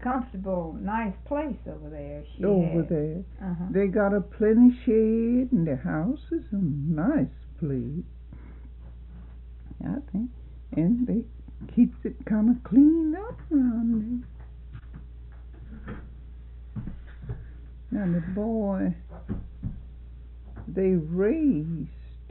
comfortable, nice place over there. There. They got a plenty shade, and the house is a nice place, I think. And they keeps it kind of cleaned up around there. And the boy they raised,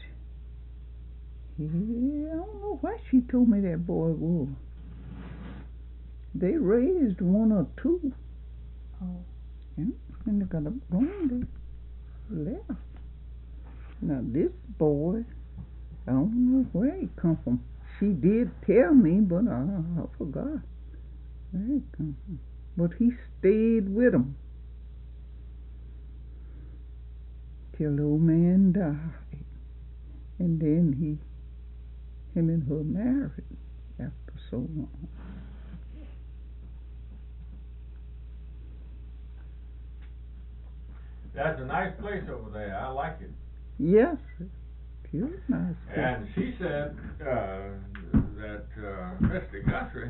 I don't know why she told me that boy was. They raised one or two. Oh. Yeah, and they got up going, they left. Now this boy, I don't know where he come from. She did tell me, but I forgot where he come from. But he stayed with them till the old man died, and then him and her married after so long. That's a nice place over there. I like it. Yes, pure nice place. And she said that Mr. Guthrie,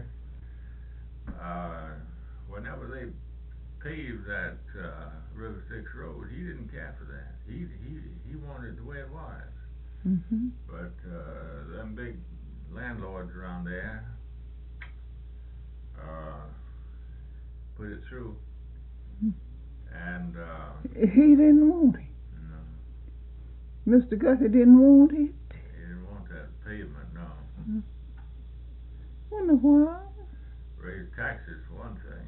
whenever they paved that River Styx Road, he didn't care for that. He wanted it the way it was. Mm-hmm. But them big landlords around there put it through. Mm-hmm. And he didn't want it. No. Mr. Guthrie didn't want it. He didn't want that pavement, no. Mm. Wonder why? Raise taxes for one thing.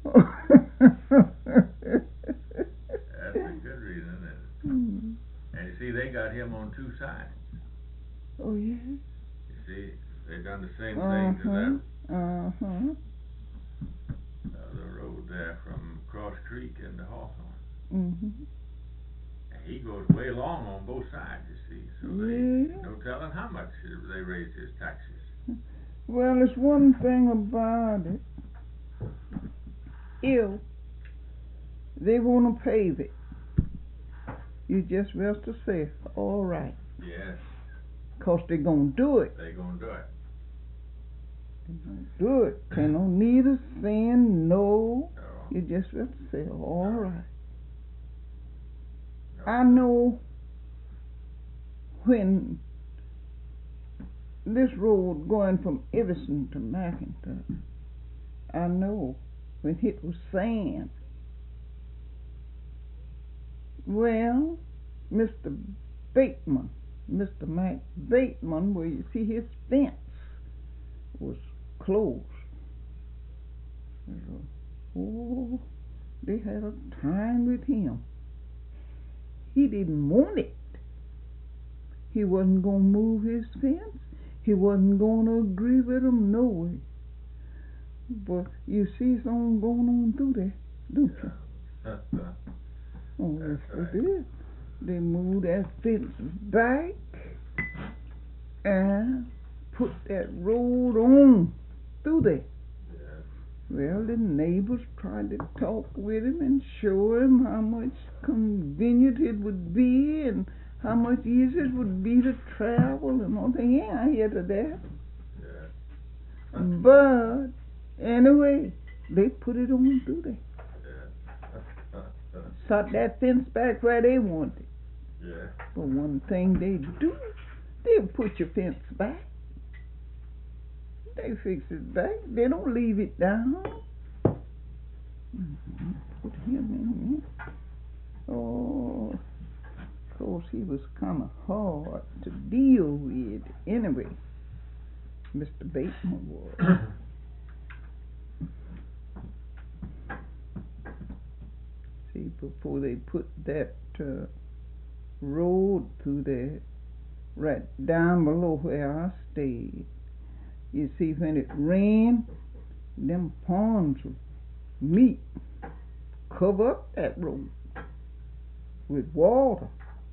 That's a good reason, isn't it? Mm. And you see, they got him on two sides. Oh, yeah? You see, they done the same thing to that the road there from Cross Creek into Hawthorne. Mm-hmm. And he goes way long on both sides, you see. So yeah. no telling how much they raised his taxes. Well, there's one thing about it. If they want to pave it, you just rest to say, all right. Yes. Because they're going to do it. They're going to do it. They're going to do it. They don't need a sin, no. No. You just rest to say, all right. No. I know when this road going from Everson to McIntosh, I know when it was sand. Well, Mr. Bateman, Mr. Mac Bateman, where you see his fence was closed. Oh, they had a time with him. He didn't want it. He wasn't going to move his fence. He wasn't going to agree with them, no way. But you see something going on through there, don't you? Oh, yes, right. they did. They moved that fence back and put that road on through there. Yes. Well, the neighbors tried to talk with him and show him how much convenient it would be and how much easier it would be to travel and all that. Yeah, I hear to that. Yes. But anyway, they put it on through there. Shot that fence back where they wanted. Yeah. But one thing they do, they put your fence back. They fix it back. They don't leave it down. Put him in here. Oh, of course he was kind of hard to deal with. Anyway, Mr. Bateman was. See, before they put that road through there, right down below where I stayed, you see, when it rained, them ponds would meet, cover up that road with water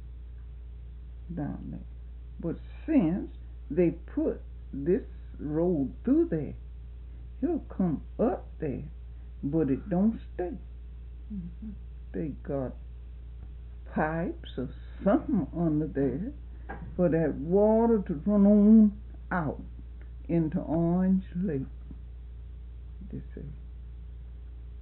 down there. But since they put this road through there, it'll come up there, but it don't stay. Mm-hmm. They got pipes or something under there for that water to run on out into Orange Lake, they say.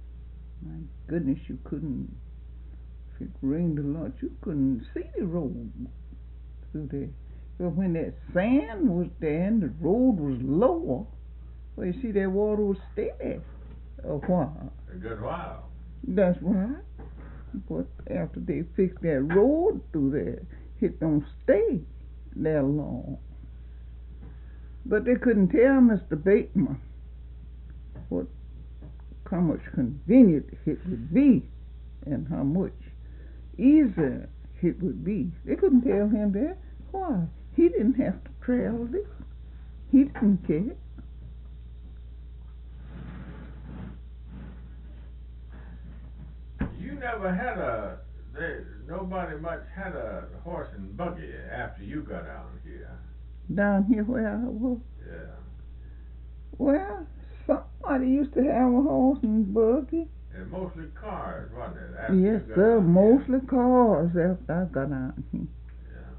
My goodness, you couldn't, if it rained a lot, you couldn't see the road through there. But when that sand was there and the road was lower, well, you see that water would stay there a while. A good while. That's right. But after they fixed that road through there, it don't stay that long. But they couldn't tell Mr. Bateman how much convenient it would be and how much easier it would be. They couldn't tell him that. Why? He didn't have to travel it. He didn't care. You never had nobody much had a horse and buggy after you got out here. Down here where I was? Yeah. Well, somebody used to have a horse and buggy. And mostly cars, wasn't it? After Yes, you got sir, out mostly cars after I got out here. Yeah.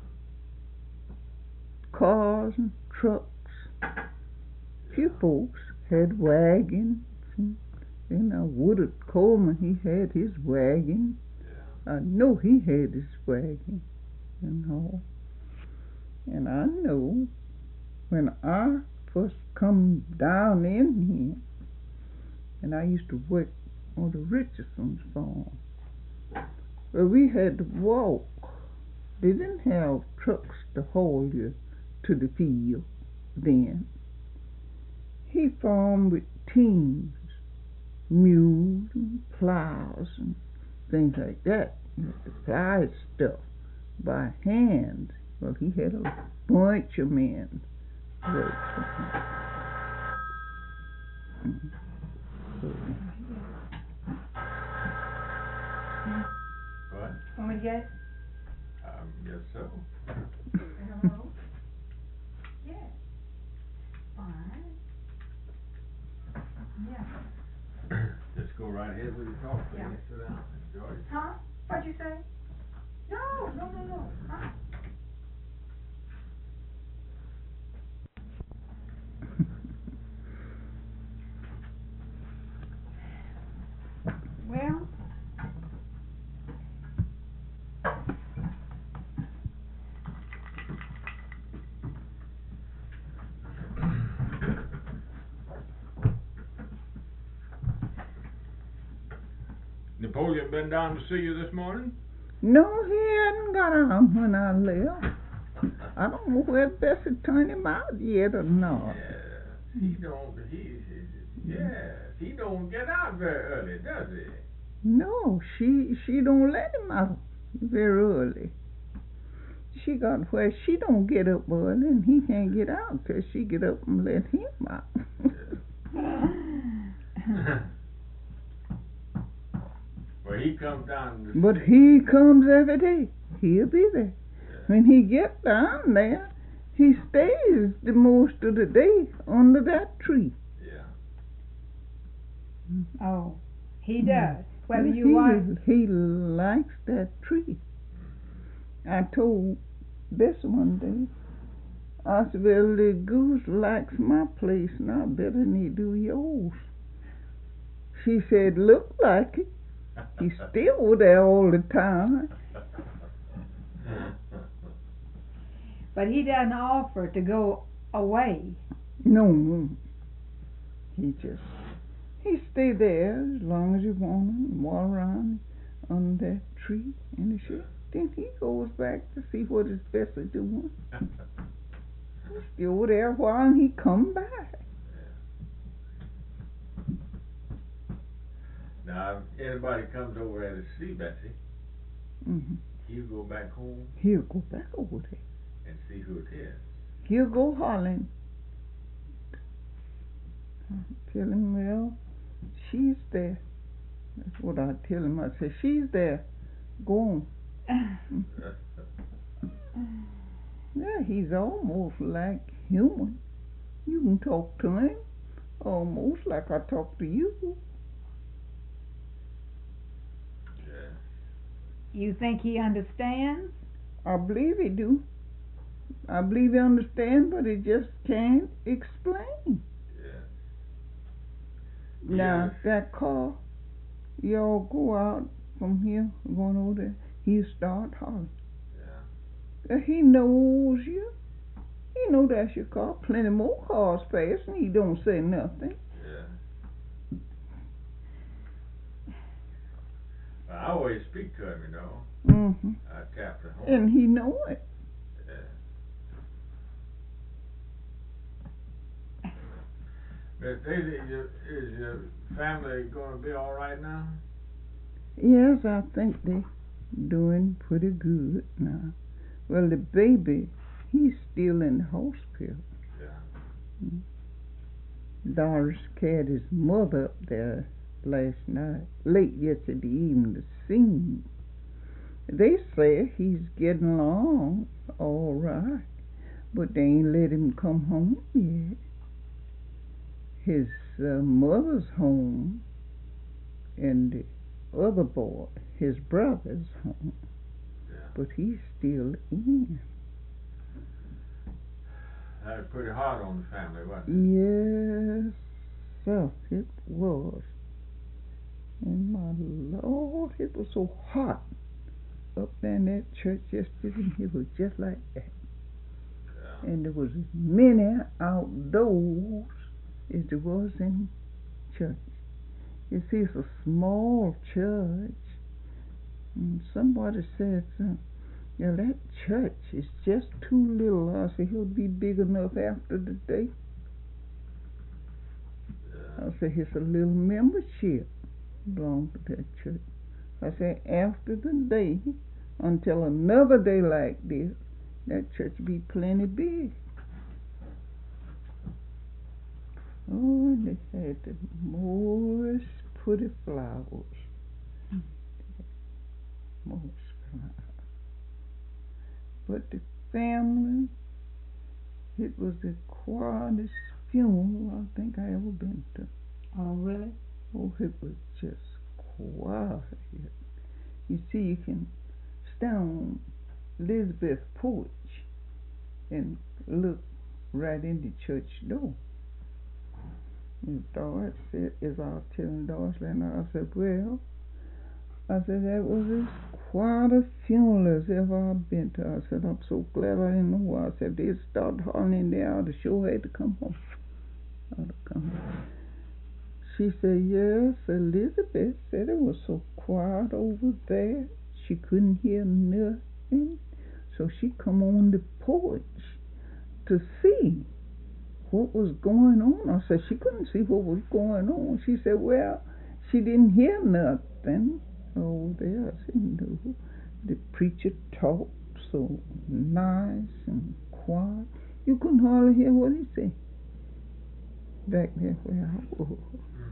Cars and trucks. Few folks had wagons. And Woodard Coleman, he had his wagon. Yeah. I know he had his wagon and all. And I know when I first come down in here, and I used to work on the Richardson's farm, but we had to walk. They didn't have trucks to haul you to the field then. He farmed with teams, mules and plows and things like that. He had to plow his stuff by hand. Well, he had a bunch of men work for him. What? Want me to get it? Guess so. Hello? Yeah. Fine. Yeah. Just go right ahead with your talk, please. Yeah. Sit down. Enjoy it. Huh? What'd you say? No. Huh? Well, Napoleon been down to see you this morning? No, he hadn't got on when I left. I don't know whether Bessie turned him out yet or not. He don't get out very early, does he? No, she don't let him out very early. She got where she don't get up early and he can't get out till she get up and let him out. Well, he comes down to But he comes every day. He'll be there. Yeah. When he gets down there, he stays the most of the day under that tree. Yeah. oh, he does. Whether you want. He likes that tree. I told Bess one day, I said, well, the goose likes my place now better than he do yours. She said, look like it. He's still there all the time. But he doesn't offer to go away. No. He stay there as long as you want him and walk around under that tree in the shade. Then he goes back to see what his best is doing. He's still there while he come back. Now, if anybody comes over there to see Bessie, he'll go back home He'll go back over there. and see who it is. He'll go hollering. Tell him, well, she's there. That's what I tell him. I say, she's there. Go on. Yeah, he's almost like human. You can talk to him almost like I talk to you. Yeah. You think he understands? I believe he do. I believe he understands, but he just can't explain. Yeah. Now, Yes. that car, y'all go out from here, going over there, he'll start hollering. Yeah. He knows you. He know that's your car. Plenty more cars passing. He don't say nothing. Yeah. I always speak to him, you know. Mm-hmm. I tap the horn. And he know it. Yeah. Miss Daisy, is your family going to be all right now? Yes, I think they doing pretty good now. Well, the baby, he's still in the hospital. Yeah. Doris carried his mother up there last night, late yesterday evening, to see him. They say he's getting along all right, but they ain't let him come home yet. His mother's home, and the other boy, his brother's home, Yeah. but he's still in. That was pretty hard on the family, wasn't it? Yes, sir, it was. And my Lord, it was so hot up there in that church yesterday. It was just like that. Yeah. And there was as many outdoors as there was in church. You see, it's a small church. And somebody said, yeah, that church is just too little. I said, he'll be big enough after the day. Yeah. I said, it's a little membership belongs to that church. I said, after the day, until another day like this, that church be plenty big. Oh, and they had the most pretty flowers. Most flowers. But the family, it was the quietest funeral I think I ever been to. Oh, really? Oh, it was just quiet. You see, you can stand on Elizabeth's porch and look right in the church door. And Doris said, as I was telling Doris last night, I said, well, I said, that was as quiet a funeral as ever I've been to. I said, I'm so glad I didn't know why. I said, they started hollering there, I'd have sure had to come home. I'd have come home. She said, yes, Elizabeth said it was so quiet over there. She couldn't hear nothing. So she come on the porch to see what was going on. I said, she couldn't see what was going on. She said, well, she didn't hear nothing over there. I said, no. The preacher talked so nice and quiet. You couldn't hardly hear what he said back there where I was.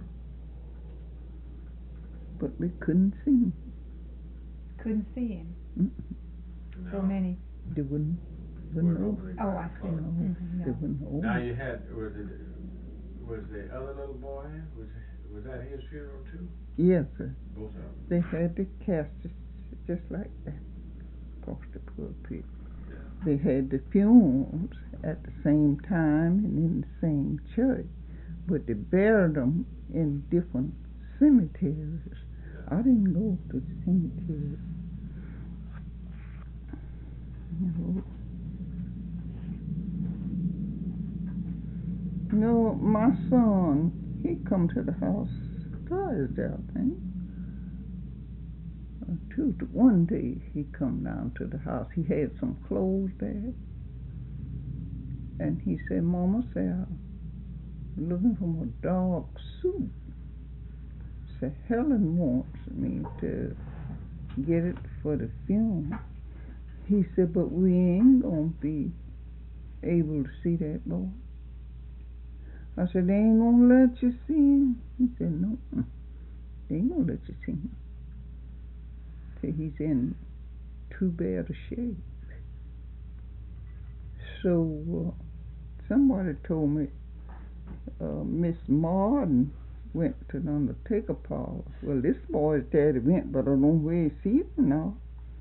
But we couldn't see him. Couldn't see him. No. So many. There wouldn't Oh, I see. No, Mm-hmm, there wouldn't know. Now you had, was the other little boy, was that his funeral too? Yes, sir. Both of them? They had the casket just like that across the pulpit. Yeah. They had the funerals at the same time and in the same church, but they buried them in different cemeteries. Yeah. I didn't go to the cemetery. No, my son, he come to the house Thursday, I think. One day he come down to the house. He had some clothes there. And he said, Mama said, I'm looking for a dark suit. Said, Helen wants me to get it for the funeral. He said, but we ain't gonna be able to see that boy. I said, they ain't gonna let you see him? He said, no, they ain't gonna let you see him. Said he's in too bad a shape. So somebody told me Miss Martin went to the undertaker parlor. Well, this boy's daddy went, but I don't know where he see him now.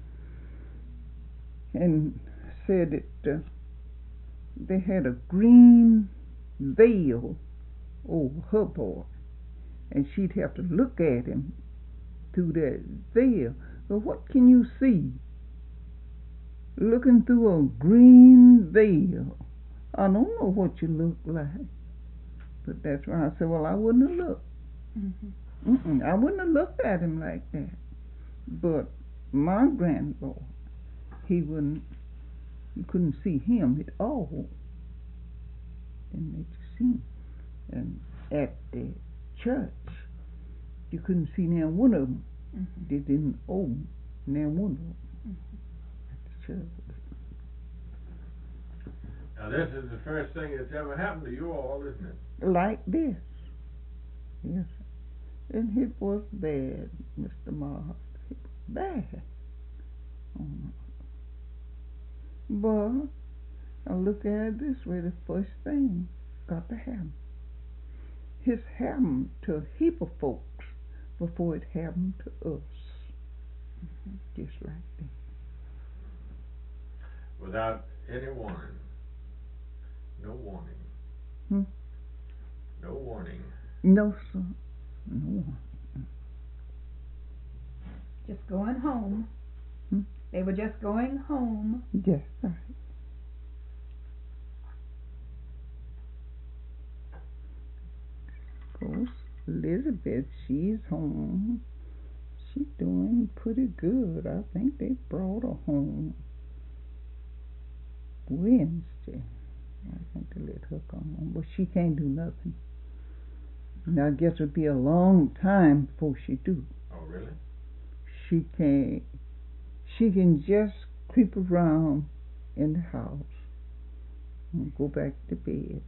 And said that they had a green veil over her boy, and she'd have to look at him through that veil. But what can you see? Looking through a green veil. I don't know what you look like. But that's why I said, well, I wouldn't have looked. I wouldn't have looked at him like that. But my grandboy, you couldn't see him at all. Didn't make you see him. And at the church, you couldn't see now one of them. They didn't own now one of them at the church. Now this is the first thing that's ever happened to you all, isn't it? Like this. Yes. And it was bad, Mr. Mark. It was bad. But I look at it this way, the first thing got to happen. It's happened to a heap of folks before it happened to us. Just like that. Without any warning. No warning. No warning. No, sir. No warning. Just going home. They were just going home. Yes, right. Of course, Elizabeth, she's home. She's doing pretty good. I think they brought her home Wednesday. I think they let her come home, but she can't do nothing. And I guess it'll be a long time before she do. Oh, really? She can just creep around in the house and go back to bed.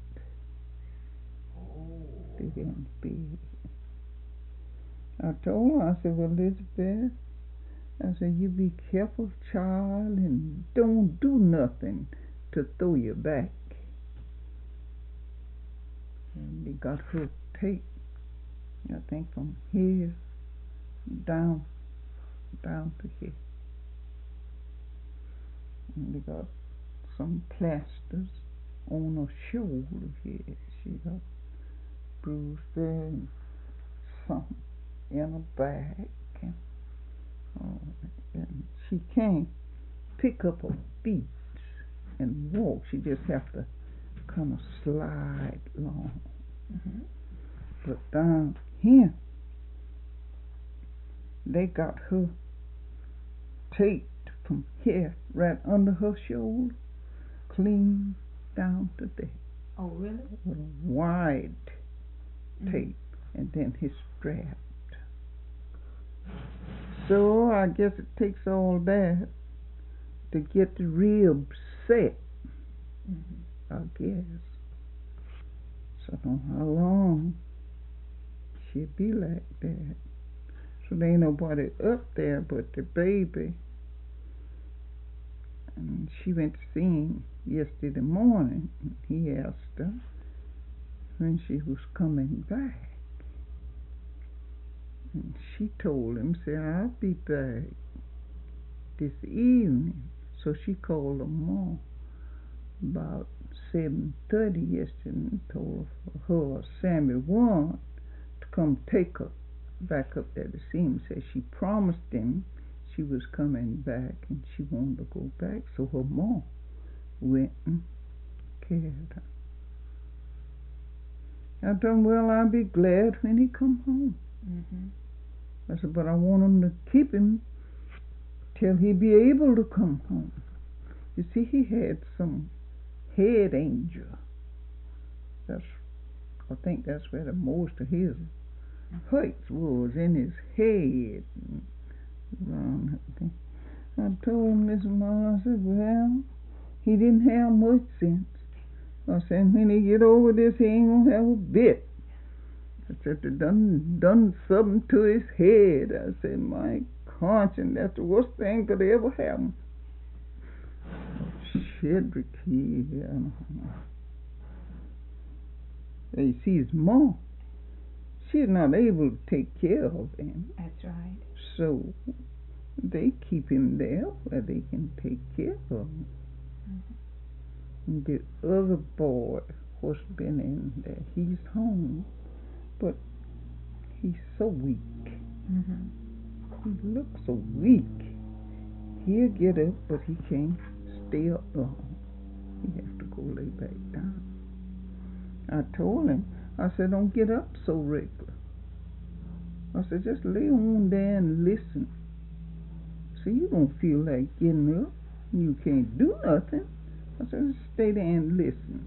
Oh. Stay in bed. I told her, I said, well, Elizabeth, I said, you be careful, child, and don't do nothing to throw you back. And they got her tape, I think, from here down to here. And they got some plasters on her shoulder here. She got bruised there and something in her back. And she can't pick up her feet and walk. She just have to kind of slide along. But down here, they got her taped from here right under her shoulder, clean down to there. Oh, really? With a wide tape, and then he's strapped. So I guess it takes all that to get the ribs set. I guess. So I don't know how long she'll be like that. So there ain't nobody up there but the baby. And she went to see him yesterday morning. He asked her when she was coming back. And she told him, said, I'll be back this evening. So she called her mom about 7:30 yesterday and told her Sammy wanted to come take her back up there to see him. Said she promised him she was coming back and she wanted to go back. So her mom went and carried her. I told him, well, I'll be glad when he come home. I said, but I want him to keep him till he be able to come home. You see, he had some head injury. I think that's where the most of his hurts was, in his head. I told him, listen, Mom, I said, well, he didn't have much sense. I said, when he get over this, he ain't gonna have a bit. I said, they done something to his head. I said, my conscience, that's the worst thing could ever happen. Shedrick, you see, his mom, she's not able to take care of him. That's right. So they keep him there where they can take care of him. And the other boy who's been in there, he's home, but he's so weak. He looks so weak. He'll get up, but he can't stay up long. He has to go lay back down. I told him, I said, don't get up so regular. I said, just lay on there and listen. See, you don't feel like getting up. You can't do nothing. I said, just stay there and listen.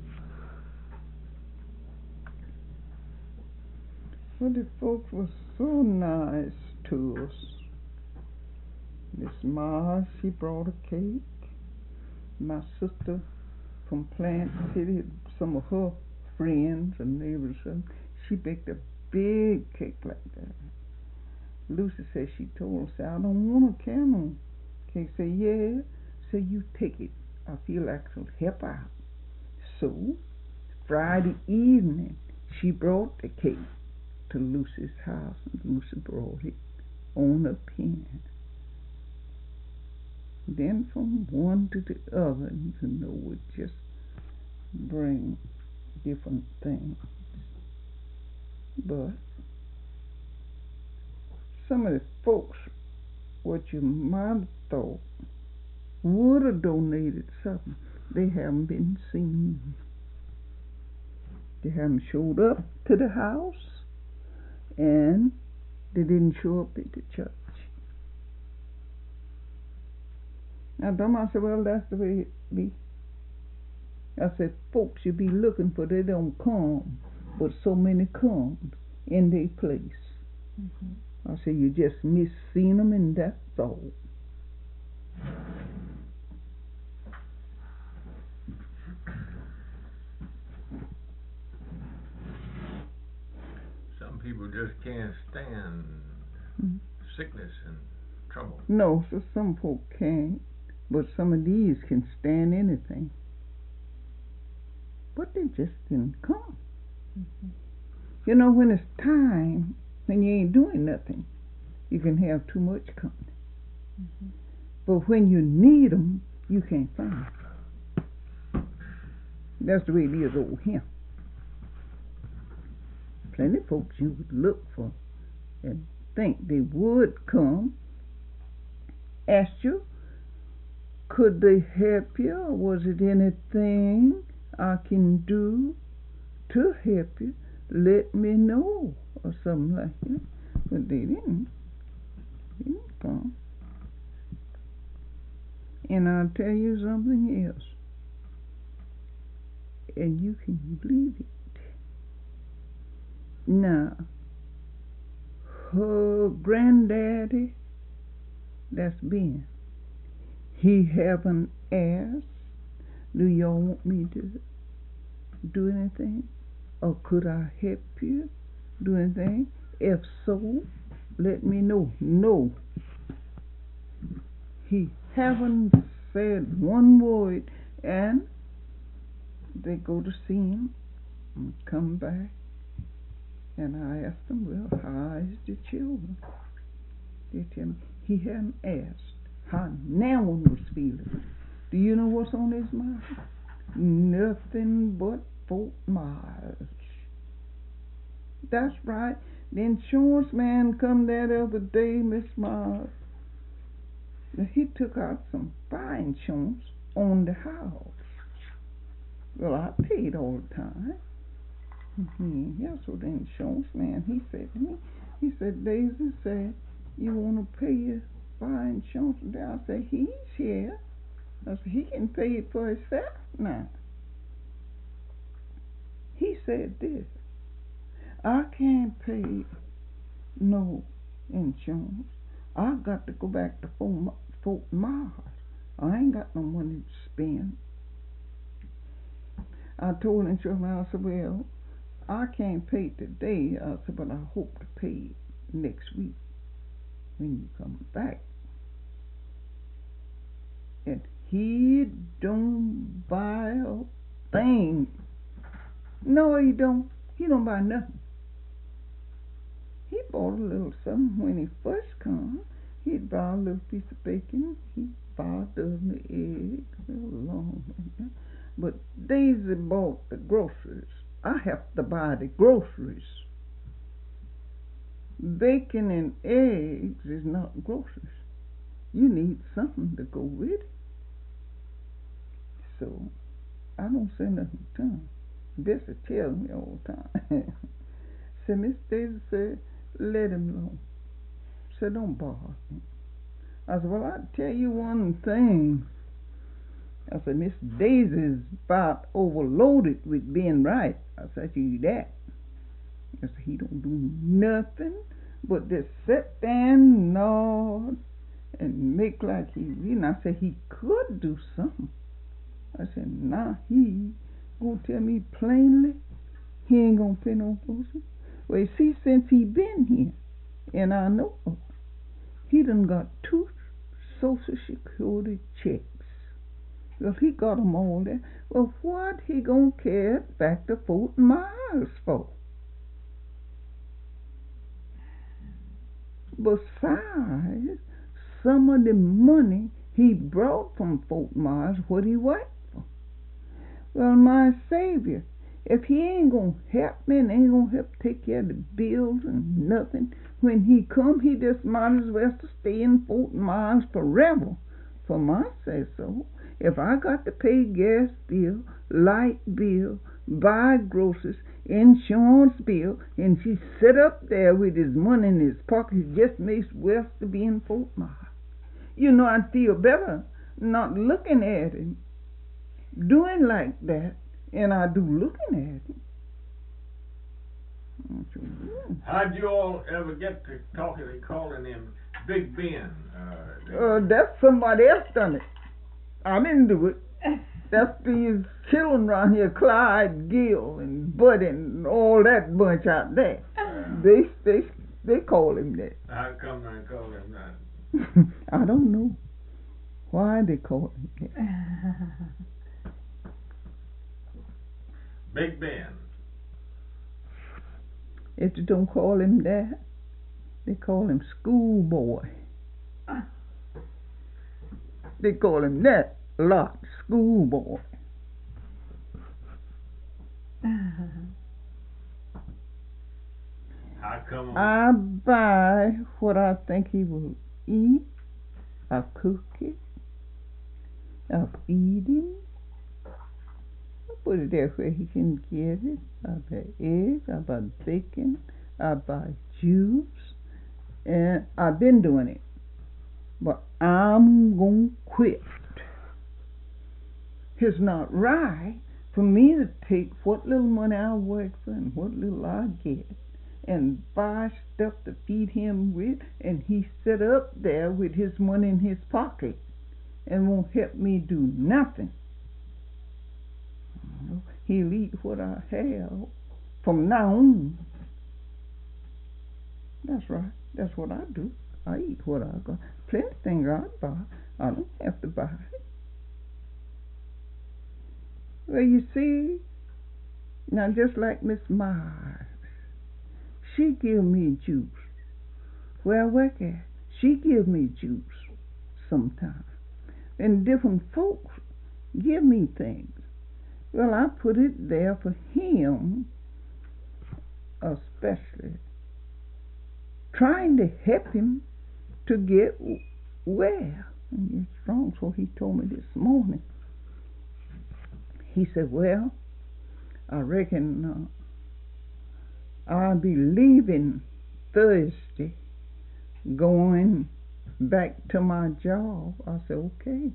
But the folks were so nice to us. Miss Mars, she brought a cake. My sister from Plant City, some of her friends and neighbors, she baked a big cake like that. Lucy said she told us, I don't want a candle cake. Say, yeah. Say, you take it. I feel like it'll help out. So, Friday evening, she brought the cake to Lucy's house, and Lucy brought it on a pin. Then from one to the other, would just bring different things. But some of the folks, what you might have thought would have donated something, they haven't been seen. They haven't showed up to the house, and they didn't show up at the church. I told myself, well, that's the way it be. I said, folks you be looking for, they don't come, but so many comes in their place. I said, you just miss seeing them, and that's all. Some people just can't stand sickness and trouble. No, so some folk can't, but some of these can stand anything. But they just didn't come. You know, when it's time, when you ain't doing nothing, you can have too much company. But when you need them, you can't find them. That's the way it is over here. Plenty of folks you would look for and think they would come, ask you, could they help you, or was it anything I can do to help you? Let me know, or something like that. But they didn't come. And I'll tell you something else, and you can believe it. Now, her granddaddy, that's Ben, he haven't asked, do y'all want me to do anything? Or could I help you do anything? If so, let me know. No. He haven't said one word, and they go to see him and come back, and I asked them, well, how is the children? They tell me he hadn't asked how now one was feeling. Do you know what's on his mind? Nothing but Fort Myers. That's right. The insurance man come that other day, Miss Myers. He took out some fire insurance on the house. Well, I paid all the time. Yes, so the insurance man, he said to me, he said, Daisy said, you want to pay your fire insurance? I said, he's here. I said, he can pay it for himself now. He said this, I can't pay no insurance. I got to go back to Fort Myers. I ain't got no money to spend. I told the insurance man, I said, well, I can't pay it today. I said, but I hope to pay it next week when you come back. And he don't buy a thing. No, he don't. He don't buy nothing. He bought a little something when he first come. He'd buy a little piece of bacon. He'd buy a dozen of eggs. Along like that. But Daisy bought the groceries. I have to buy the groceries. bacon and eggs is not groceries. You need something to go with it. So I don't say nothing to him. Bessie tells me all the time. So Miss Daisy said, let him alone. Said, don't bother him. I said, well, I'll tell you one thing. I said, Miss Daisy's about overloaded with being right. I said, you that. I said, he don't do nothing but just sit there and nod and make like he reading. I said, he could do something. I said, nah, he gonna tell me plainly he ain't gonna pay no groceries. Well, you see, since he been here, and I know he done got 2 Social Security checks. Well, he got them all there. Well, what he gonna carry back to Fort Myers for? Besides, some of the money he brought from Fort Myers, what he worked for. Well, my Savior, if he ain't gonna help me and ain't gonna help take care of the bills and nothing, when he come, he just might as well to stay in Fort Myers forever. For my say so. If I got to pay gas bill, light bill, buy groceries, insurance bill, and he sit up there with his money in his pocket, he just makes well to be in Fort Myers. You know, I'd feel better not looking at him doing like that, and I do looking at him. How'd you all ever get to talking and calling him Big Ben? That's somebody else done it. I didn't do it. That's these children around here, Clyde, Gill, and Bud, and all that bunch out there. They call him that. How come they call him that? I don't know why they call him that. Big Ben. If you don't call him that, they call him schoolboy. They call him that a lot, schoolboy. How come? I buy what I think he will eat. I cook it. I feed him. I put it there where he can get it. I buy eggs. I buy bacon. I buy juice. And I've been doing it. But I'm going to quit. It's not right for me to take what little money I work for and what little I get and buy stuff to feed him with, and he sit up there with his money in his pocket and won't help me do nothing. He'll eat what I have from now on. That's right. That's what I do. I eat what I got. Plenty of things I buy. I don't have to buy it. Well, you see, now just like Miss Myers, she give me juice. Where I work at, she give me juice sometimes. And different folks give me things. Well, I put it there for him, especially, trying to help him to get well and get strong. So he told me this morning. He said, well, I reckon I'll be leaving Thursday, going back to my job. I said, okay.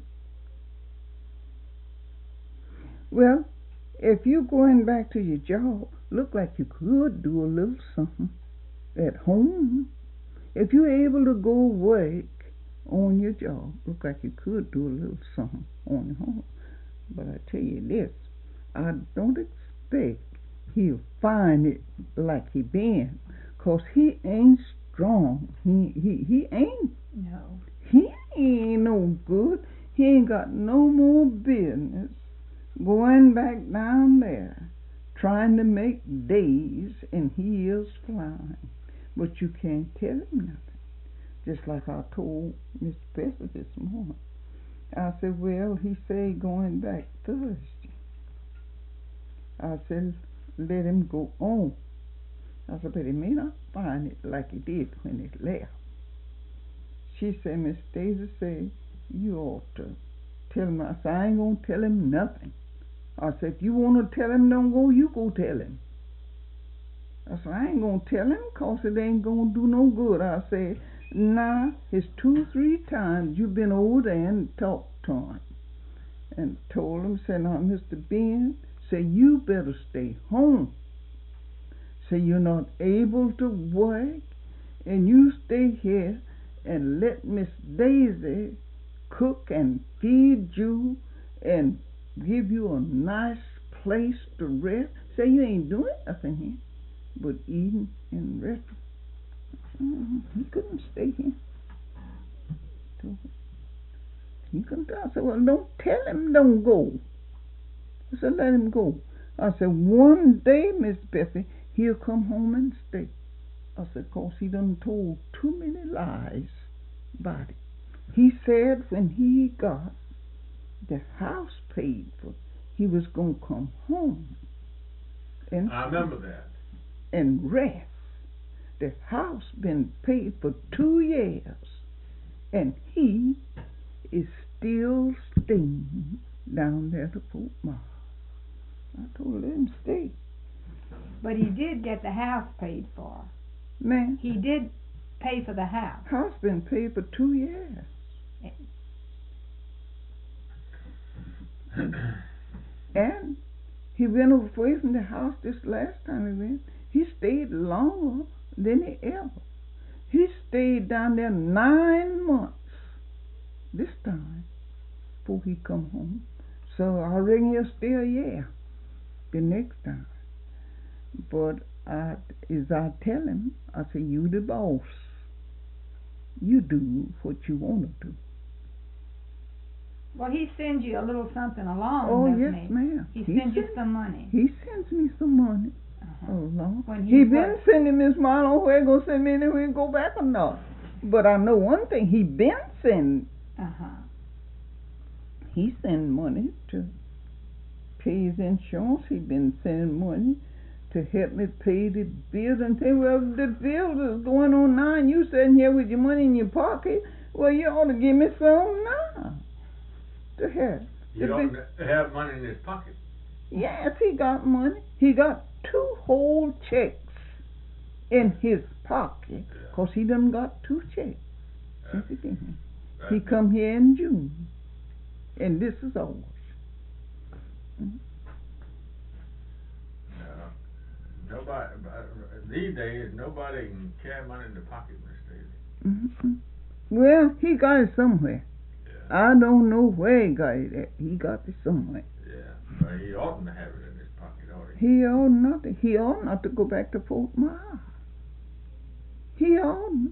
Well, if you're going back to your job, look like you could do a little something at home. If you're able to go work on your job, look like you could do a little something on your home. But I tell you this, I don't expect he'll find it like he been, 'cause he ain't strong. He ain't. No. He ain't no good. He ain't got no more business going back down there trying to make days and he is flying. But you can't tell him nothing. Just like I told Miss Bessie this morning. I said, well, he said going back Thursday. I said, let him go on. I I said, but he may not find it like he did when he left. She said, Miss Daisy said, you ought to tell him. I said, I ain't going to tell him nothing. I said, if you want to tell him, don't go, you go tell him. I said, I ain't going to tell him because it ain't going to do no good. I said, nah, it's 2-3 times you've been over there and talked to him. And told him, said, now, Mr. Ben, say, you better stay home. Say, you're not able to work, and you stay here and let Miss Daisy cook and feed you and give you a nice place to rest. Say, you ain't doing nothing here but eating and resting. He couldn't stay here. So he couldn't. I said, well, don't tell him don't go. I said, let him go. I said, one day, Miss Bessie, he'll come home and stay. I said, 'cause he done told too many lies about it. He said when he got the house paid for, he was going to come home. And I remember that. And rest. The house been paid for 2 years. And he is still staying down there to Fort Myers. I told him stay. But he did get the house paid for. Man. He did pay for the house. House been paid for 2 years. And he went away from the house this last time he went. He stayed longer than he ever. He stayed down there 9 months this time before he come home. So I reckon he'll stay a year the next time. But as I tell him, I say, you the boss. You do what you want to do. Well, he sends you a little something along, oh, doesn't yes, he? ma'am. He sends you some money. He sends me some money. When he been sending me some money. I don't know where he gonna send me anywhere and go back or not. But I know one thing, he been sending. He send money to pay his insurance. He been sending money to help me pay the bills and say, well, the bills is going on now and you sitting here with your money in your pocket. Well, you ought to give me some now to help. You ought to have money in his pocket. Yes, he got money. He got 2 whole checks in his pocket because he done got 2 checks since he came here. He come here in June, and this is ours. Nobody these days. Nobody can carry money in the pocket, Miss Daisy. Well, he got it somewhere. Yeah. I don't know where he got it at. He got it somewhere. Yeah, but he oughtn't to have it in his pocket, ought he? He ought not. He ought not to go back to Fort Myers. He oughtn't.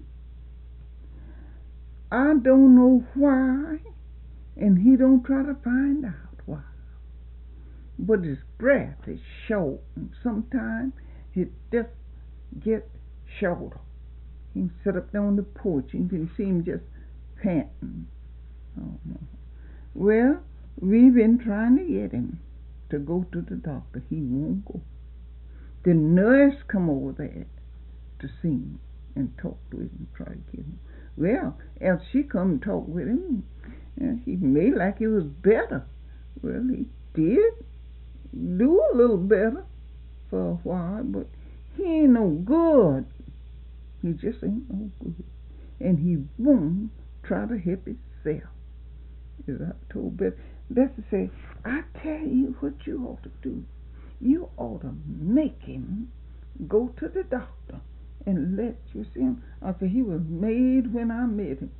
I don't know why, and he don't try to find out why. But his breath is short, and sometimes it just get shorter. He can sit up there on the porch, and you can see him just panting. Oh, no. Well, we've been trying to get him to go to the doctor. He won't go. The nurse come over there to see him and talk to him and try to get him. Well, as she come and talk with him, he made like he was better. Well, he did do a little better for a while, but he ain't no good. He just ain't no good. And he won't try to help himself. As I told Bessie say, I tell you what you ought to do. You ought to make him go to the doctor and let you see him. I said, he was made when I met him.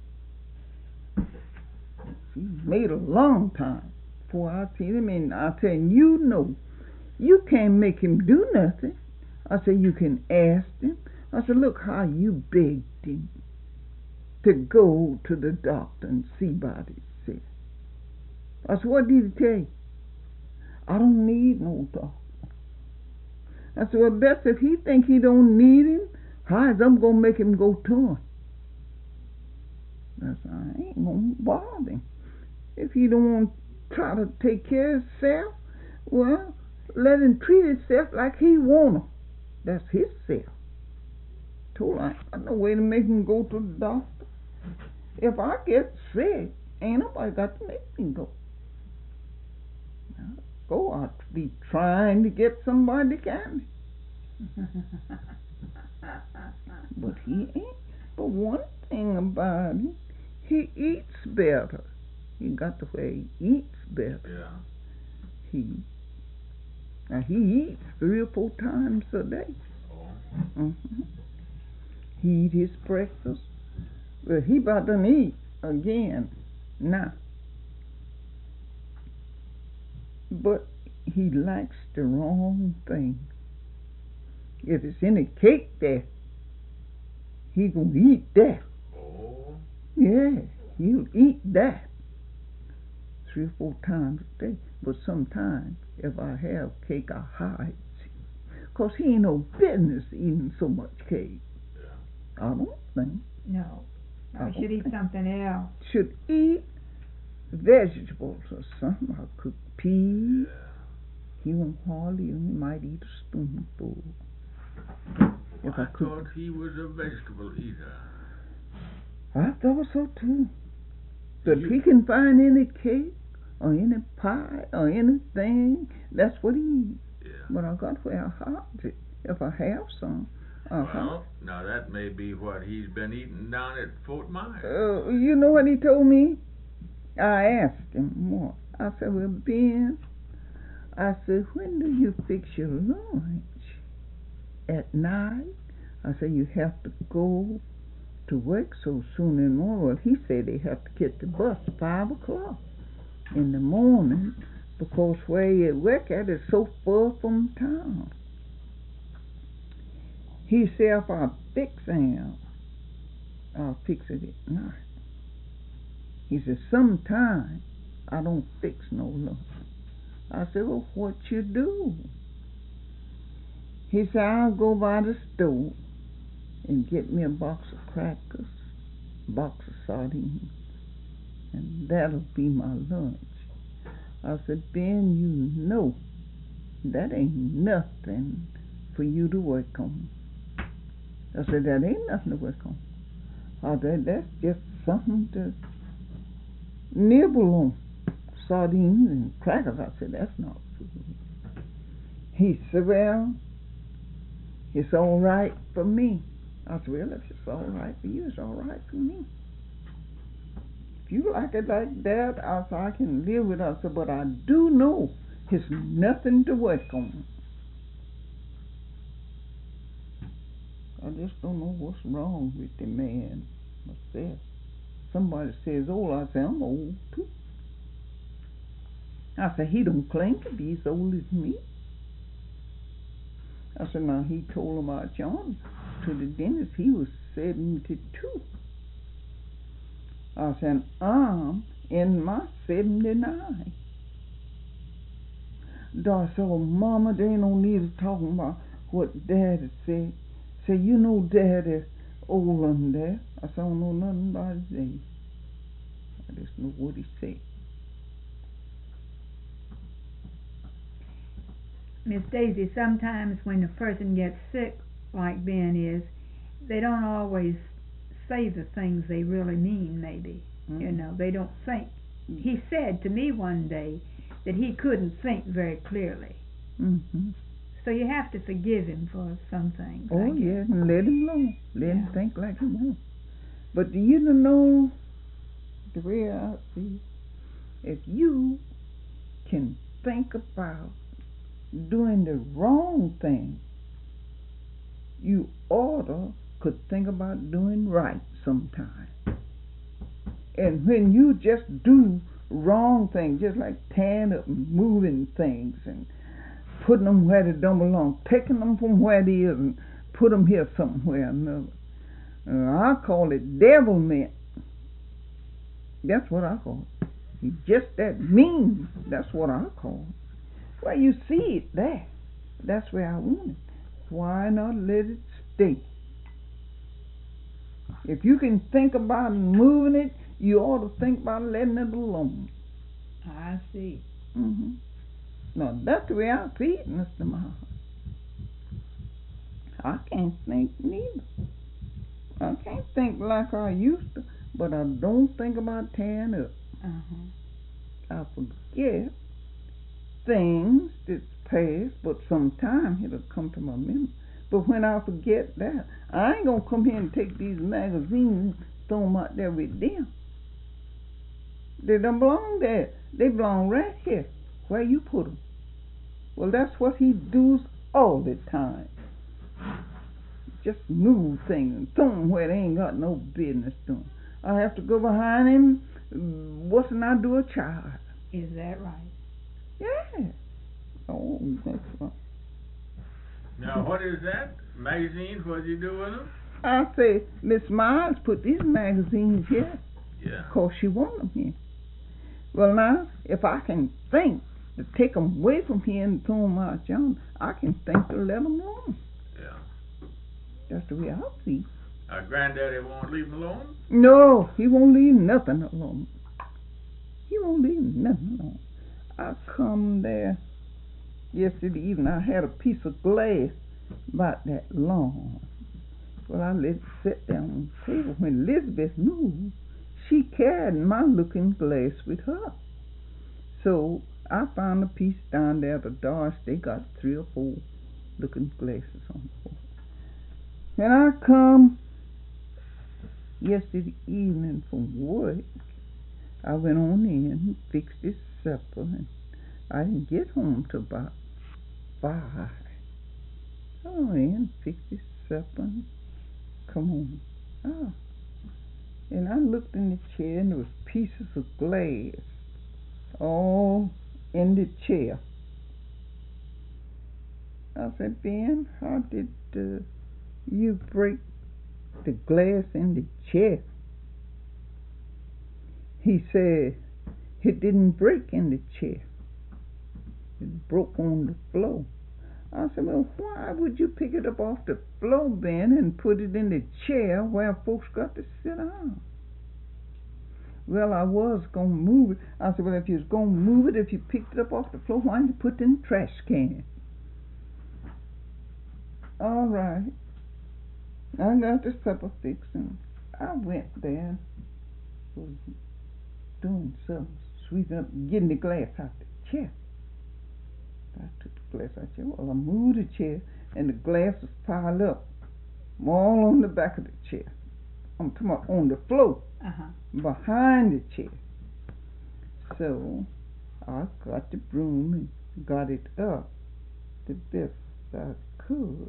He made a long time before I seen him, and I tell you, no, you can't make him do nothing. I said, you can ask him. I said, look how you begged him to go to the doctor and see about himself. I said, what did he tell you? I don't need no doctor. I said, well, Bess, if he think he don't need him, how is I'm going to make him go to him? I said, I ain't going to bother him. If he don't want to try to take care of himself, well, let him treat himself like he want to. That's his self. told her I ain't got no way to make him go to the doctor. If I get sick, ain't nobody got to make me go. Go out to be trying to get somebody to carry me. But he ain't. But one thing about him, he eats better. He got the way he eats better. Yeah. He eats 3 or 4 times a day. Oh. Mm-hmm. He eat his breakfast. Well, he about to eat again now. But he likes the wrong thing. If it's any cake there, he gonna eat that. Oh. Yeah, he'll eat that 3 or 4 times a day. But sometimes if I have cake, I hide him. 'Cause he ain't no business eating so much cake. Yeah. I don't think. No. I should eat something else. Should eat vegetables or something. I cook peas. Yeah. He won't hardly, he might eat a spoonful. If I thought he was a vegetable eater. I thought so too. But if he can find any cake or any pie or anything, that's what he eats. Yeah. But I got where I hide it. If I have some, well, now that may be what he's been eating down at Fort Myers. You know what he told me? I asked him what. I said, well, Ben, I said, when do you fix your lunch? At night? I said, you have to go to work so soon in the morning. Well, he said they have to get the bus 5 o'clock in the morning because where you work at is so far from town. He said, if I fix him, I'll fix it at night. He said, sometimes I don't fix no lunch. I said, well, what you do? He said, I'll go by the store and get me a box of crackers, a box of sardines, and that'll be my lunch. I said, Ben, you know that ain't nothing for you to work on. I said, that ain't nothing to work on. I said, that's just something to nibble on. Sardines and crackers. I said, that's not food. He said, well, it's all right for me. I said, well, if it's all right for you, it's all right for me. If you like it like that, I said, I can live with it. I said, but I do know it's nothing to work on. I just don't know what's wrong with the man myself. Somebody says old, I say, I'm old too. I said, he don't claim to be as old as me. I said, now he told about John to the dentist, he was 72. I said, I'm in my 79. I said, well, Mama, there ain't no need of talking about what Daddy said. Say, you know Daddy old on there. I said, I don't know nothing about his age. I just know what he said. Miss Daisy, sometimes when a person gets sick, like Ben is, they don't always say the things they really mean, maybe. Mm-hmm. You know, they don't think. He said to me one day that he couldn't think very clearly. Mm-hmm. So you have to forgive him for some things. Oh, yeah, and let him alone. Let him think like he wants. But do you know the way I see it? If you can think about doing the wrong thing, you could think about doing right sometime. And when you just do wrong things, just like tearing up and moving things and putting them where they don't belong, taking them from where they is and put them here somewhere or another. I call it devilment. That's what I call it. He's just that mean. That's what I call it. Well, you see it there. That's where I want it. Why not let it stay? If you can think about moving it, you ought to think about letting it alone. I see. Mm-hmm. Now, that's the way I see it, Mr. Miles. I can't think neither. I can't think like I used to, but I don't think about tearing up. I forget things that's past, but sometime it'll come to my memory. But when I forget that, I ain't gonna come here and take these magazines and throw them out there with them. They don't belong there. They belong right here, where you put them. Well, that's what he does all the time. Just move things and throw them where they ain't got no business doing. I have to go behind him. What's I do a child? Is that right? Yeah. Oh, that's right. Now, what is that? Magazines? What do you do with them? I say, Miss Miles put these magazines here. Yeah. 'Cause she want them here. Well, now, if I can think to take them away from here and throw them out yonder, I can think to let them alone. Yeah. That's the way I see. Granddaddy won't leave them alone? No, he won't leave nothing alone. He won't leave nothing alone. I come there yesterday evening. I had a piece of glass about that long. Well, I let it sit down on the table. When Elizabeth moved, she carried my looking glass with her. So I found a piece down there at the Dodge. They got 3 or 4 looking glasses on the floor. When I come yesterday evening from work, I went on in and fixed his supper, and I didn't get home till about 5. I went in, fixed his supper, and come home. And I looked in the chair, and there was pieces of glass all in the chair. I said, Ben, how did you break the glass in the chair? He said, it didn't break in the chair. It broke on the floor. I said, well, why would you pick it up off the floor, Ben, and put it in the chair where folks got to sit down? Well, I was going to move it. I said, well, if you was going to move it, if you picked it up off the floor, why didn't you put it in the trash can? All right. I got the supper fixed, and I went there, was doing something, sweeping up, getting the glass out the chair. I took the glass out the chair. Well, I moved the chair, and the glass was piled up all on the back of the chair. I'm talking about on the floor, behind the chair. So I got the broom and got it up the best I could.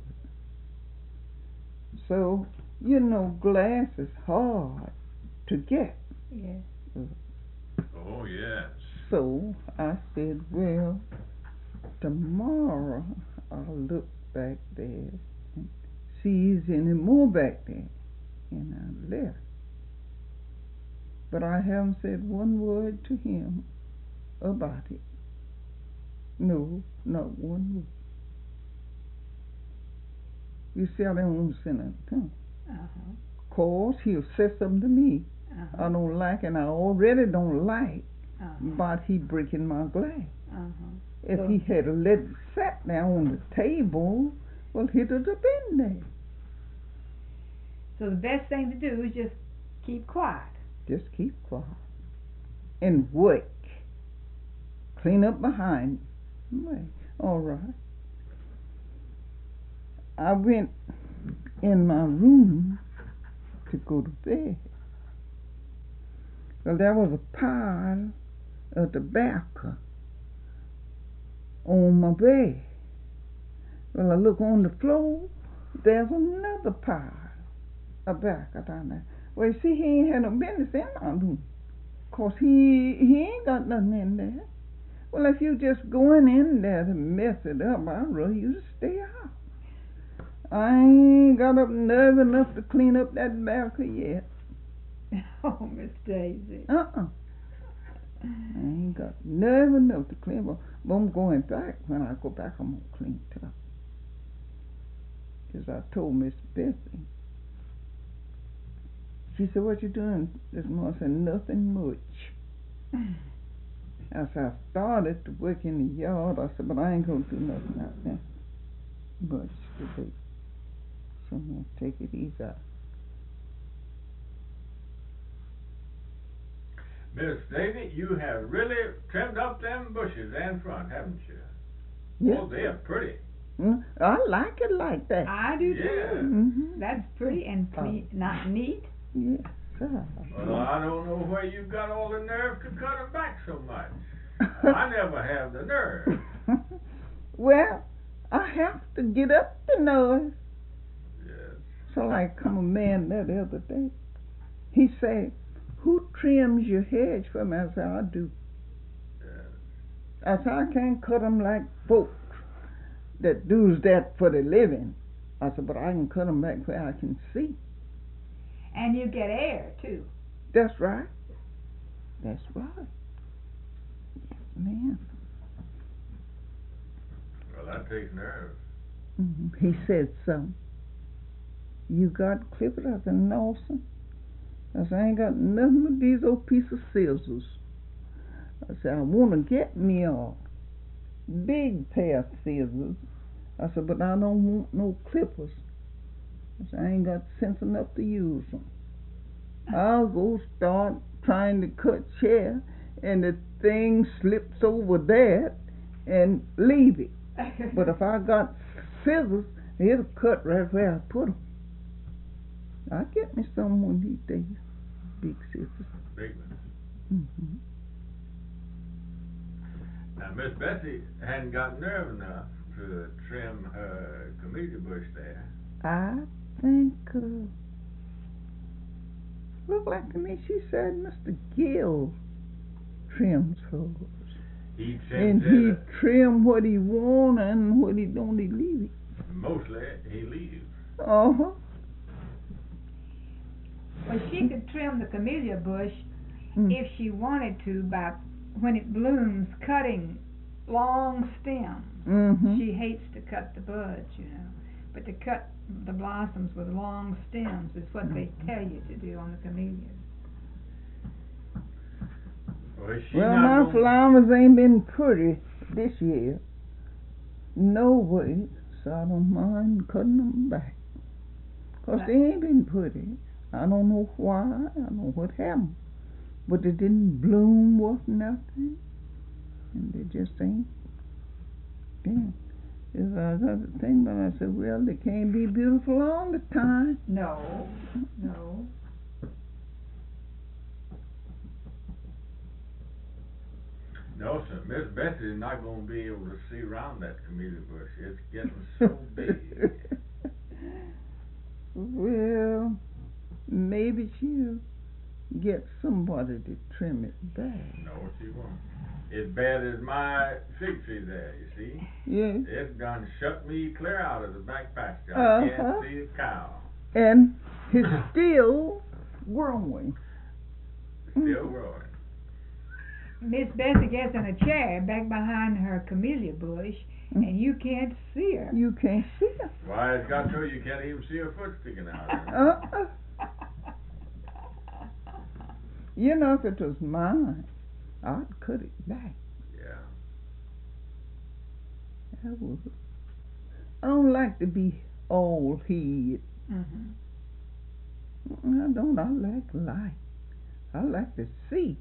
So, you know, glass is hard to get. Yes. Oh, yes. So I said, well, tomorrow I'll look back there and see if there's any more back there. And I left. But I haven't said one word to him about it. No, not one word. You see, I don't want to say nothing to him. Cause he'll say something to me I don't like, and I already don't like, but he breaking my glass. If he had let it sat there on the table, well, he'd have been there. So the best thing to do is just keep quiet. Just keep quiet and work. Clean up behind you. All right. I went in my room to go to bed. Well, there was a pile of tobacco on my bed. Well, I look on the floor, there's another pile of tobacco down there. Well, you see, he ain't had no business in my room, 'cause he ain't got nothing in there. Well, if you just going in there to mess it up, I'd rather you to stay out. I ain't got up nerve enough to clean up that tobacco yet. Oh, Miss Daisy. I ain't got nerve enough to clean up. But I'm going back. When I go back, I'm going to clean it up. Because I told Miss Bessie. She said, what you doing this morning? I said, nothing much. As I started to work in the yard, I said, but I ain't going to do nothing out there much today. So I'm going to take it easy out. Miss Daisy, you have really trimmed up them bushes in front, haven't you? Yes. Oh, they're pretty. I like it like that. I do Yeah. too. Mm-hmm. That's pretty and clean, not neat. Yes, sir. Well, I don't know where you've got all the nerve to cut them back so much. I never have the nerve. Well, I have to get up the nerve. Yes. So like come a man there the other day. He said, "Who trims your hedge for me?" I said, "I do." Yes. I said, "I can't cut 'em like folks that does that for the living." I said, "But I can cut 'em back where I can see." And you get air too. That's right. That's right. Yes, ma'am. Well, that takes nerve. He said, "Son, you got clippers?" I said, "No, son." I said, "I ain't got nothing but these old piece of scissors." I said, "I want to get me a big pair of scissors." I said, "But I don't want no clippers." I said, "I ain't got sense enough to use them. I'll go start trying to cut chair, and the thing slips over that and leave it. But if I got scissors, it'll cut right where I put 'em. I'll get me some one of these days. Big scissors." Big ones. Mm-hmm. Now, Miss Bessie hadn't got nerve enough to trim her camellia bush there. I think, look like to me she said Mr. Gill trims hers. He And trims he it. trim what he want and what he don't, he leave it. Mostly, he leaves. Uh-huh. Well, she could trim the camellia bush Mm. if she wanted to by when it blooms, cutting long stems. Mm-hmm. She hates to cut the buds, you know, but to cut the blossoms with long stems is what they tell you to do on the camellias. Well, my flowers ain't been pretty this year. No way, so I don't mind cutting them back. 'Cause they ain't been pretty. I don't know why, I don't know what happened. But they didn't bloom worth nothing. And they just ain't. Yeah. If I got to think about it, I said, well, they can't be beautiful all the time. No, no. No, sir. Miss Bessie's not going to be able to see around that camellia bush. It's getting so big. Well, maybe she'll get somebody to trim it back. No, she won't. As bad as my fig tree there, you see. Yes. It's done shut me clear out of the back pasture. I Uh-huh. can't see a cow. And it's still growing. Still growing. Miss Bessie gets in a chair back behind her camellia bush, and you can't see her. You can't see her. Why, it's got so you can't even see her foot sticking out. You know, if it was mine, I'd cut it back. Yeah. I would. I don't like to be all hid. Mm-hmm. I don't. I like light. I like to see.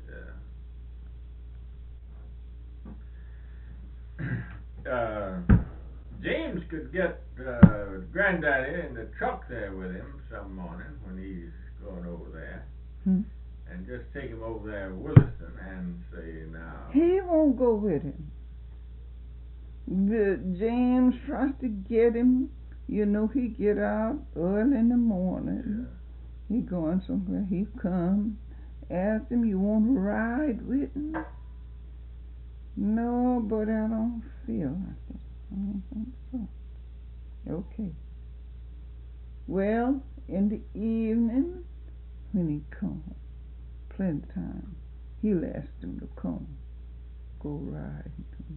Yeah. James could get Granddaddy in the truck there with him some morning when he's going over there. And just take him over there to Williston and say, now... He won't go with him. James tries to get him. You know, he get out early in the morning. Yeah. He going somewhere. He come, ask him, you want to ride with him? No, but I don't feel like it. I don't think so. Okay. Well, in the evening, when he comes, plenty of time, he'll ask him to come, go ride.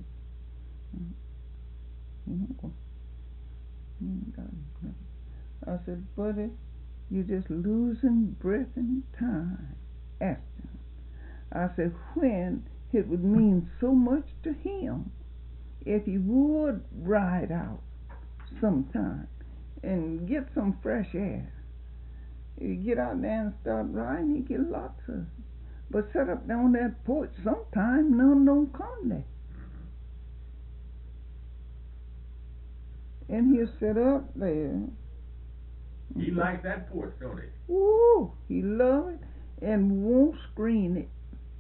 He ain't got nothing. I said, buddy, you just losing breath and time. Ask him. I said, when it would mean so much to him if he would ride out sometime and get some fresh air. You get out there and start riding, you get lots of But set up there on that porch, sometime none don't come there. And he'll sit up there. He likes that porch, don't he? Woo! He love it and won't screen it.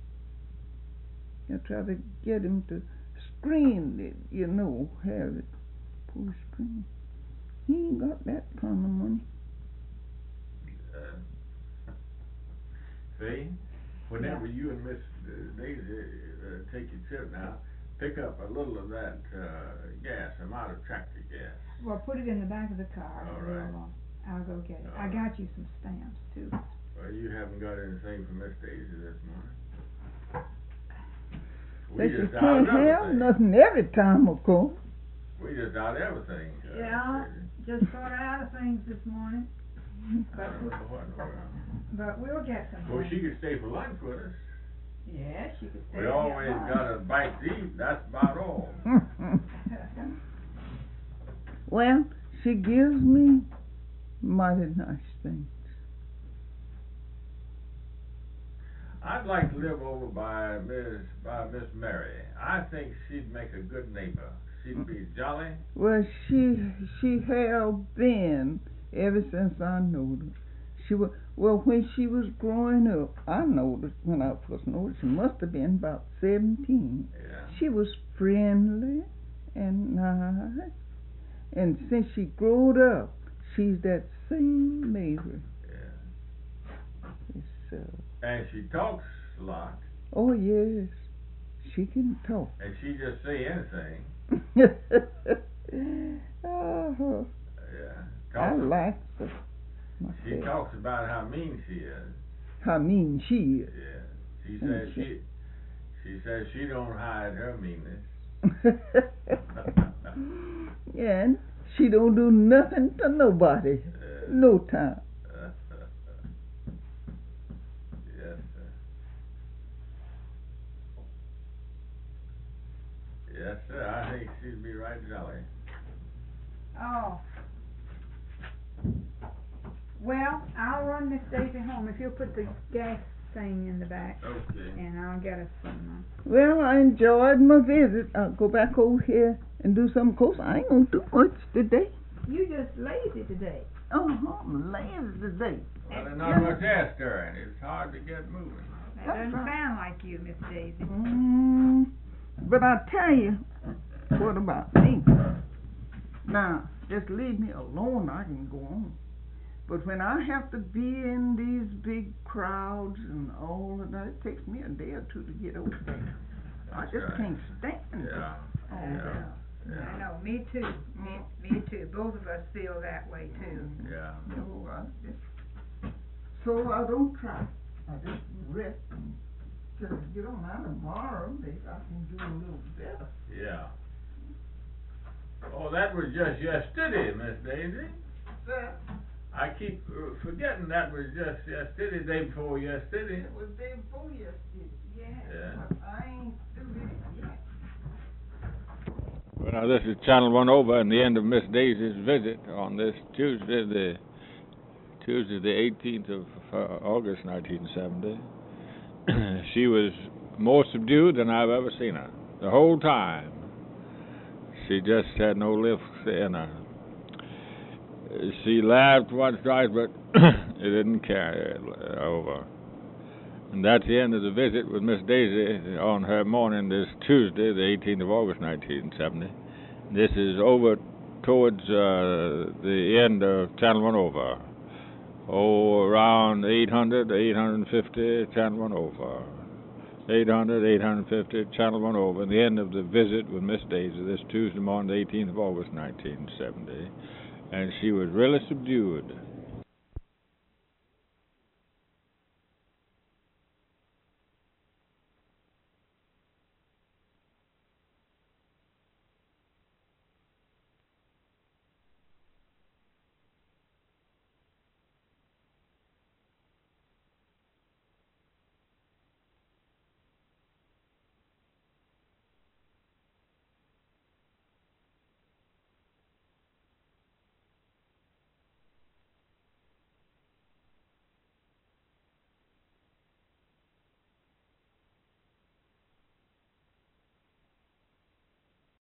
I try to get him to screen it, have it. Push screen. He ain't got that kind of money. See? Whenever you and Miss Daisy take your trip now, pick up a little of that gas. I'm out of tractor gas. Well, put it in the back of the car. All right. I'll go get it. All I got you some stamps, too. Well, you haven't got anything from Miss Daisy this morning. But you can't have nothing every time, of course. We just out everything. Yeah, just sort out of things this morning. But we'll get some. Well, she could stay for lunch with us. Yeah, she could stay. We always got a bite to eat. That's about all. Well, she gives me mighty nice things. I'd like to live over by Miss Mary. I think she'd make a good neighbor. She'd be jolly. Well, she have been ever since I knowed her. When she was growing up, I noticed when I first noticed, she must have been about 17. Yeah. She was friendly and nice. And since she growed up, she's that same neighbor. Yeah. And she talks a lot. Oh, yes. She can talk. And she just say anything. Uh-huh. Yeah. I like her. She talks about how mean she is. How mean she is. Yeah. She says she don't hide her meanness. Yeah, and she don't do nothing to nobody. No time. Yes, sir. Yes, sir. I think she'd be right jolly. Oh. Well, I'll run Miss Daisy home if you'll put the gas thing in the back. Okay. And I'll get us some. Well, I enjoyed my visit. I'll go back over here and do something. Of course, I ain't gonna do much today. You just lazy today. I'm lazy today. Well, there's not much air stirring. It's hard to get moving. That doesn't sound like you, Miss Daisy. But I tell you, what about me? Now, just leave me alone. I can go on. But when I have to be in these big crowds and all of that, it takes me a day or two to get over there. I just can't stand it. Yeah. I know, me too. Me too. Both of us feel that way too. Yeah. So I don't try. I just rest and just get on out tomorrow. Maybe I can do a little better. Yeah. Oh, that was just yesterday, Miss Daisy. Sir? I keep forgetting that was just yesterday, day before yesterday. It was day before yesterday. Yeah. But I ain't through with it yet. Well, now this is Channel 1 over and the end of Miss Daisy's visit on this Tuesday, the 18th of August, 1970. She was more subdued than I've ever seen her. The whole time. She just had no lift in her. She laughed once, twice, but it didn't carry over. And that's the end of the visit with Miss Daisy on her morning this Tuesday, the 18th of August, 1970. This is over towards the end of Channel 1 over. Oh, around 800, 850, Channel 1 over. 800, 850, Channel 1 over. The end of the visit with Miss Daisy this Tuesday morning, the 18th of August, 1970. And she was really subdued.